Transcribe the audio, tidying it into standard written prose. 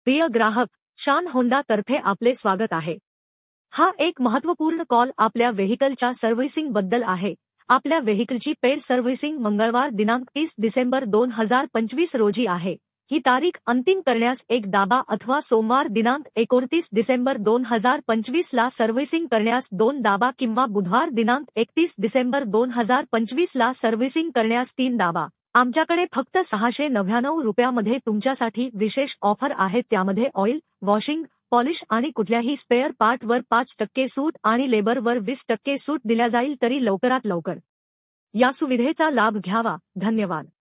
प्रिय ग्राहक, शान होंडा तर्फे आपले स्वागत आहे। हा एक महत्त्वपूर्ण कॉल आपल्या व्हेइकलच्या सर्व्हिसिंग बद्दल आहे। आपल्या व्हेइकलची पेड सर्व्हिसिंग मंगळवार दिनांक 30 डिसेंबर 2025 रोजी आहे। ही तारीख अंतिम करण्यास एक दाबा अथवा सोमवार दिनांक 29 डिसेंबर 2025 ला सर्व्हिसिंग करण्यास 2 दाबा किंवा बुधवार दिनांक 31 डिसेंबर 2025 ला सर्व्हिसिंग करण्यास 3 दाबा। आमच्याकडे फक्त 699 रुपयामध्ये तुमच्यासाठी विशेष ऑफर आहेत, त्यामध्ये ऑइल, वॉशिंग, पॉलिश आणि कुठल्याही स्पेअर पार्टवर 5% सूट आणि लेबरवर 20% सूट दिल्या जाईल। तरी लवकरात लवकर या सुविधेचा लाभ घ्यावा। धन्यवाद।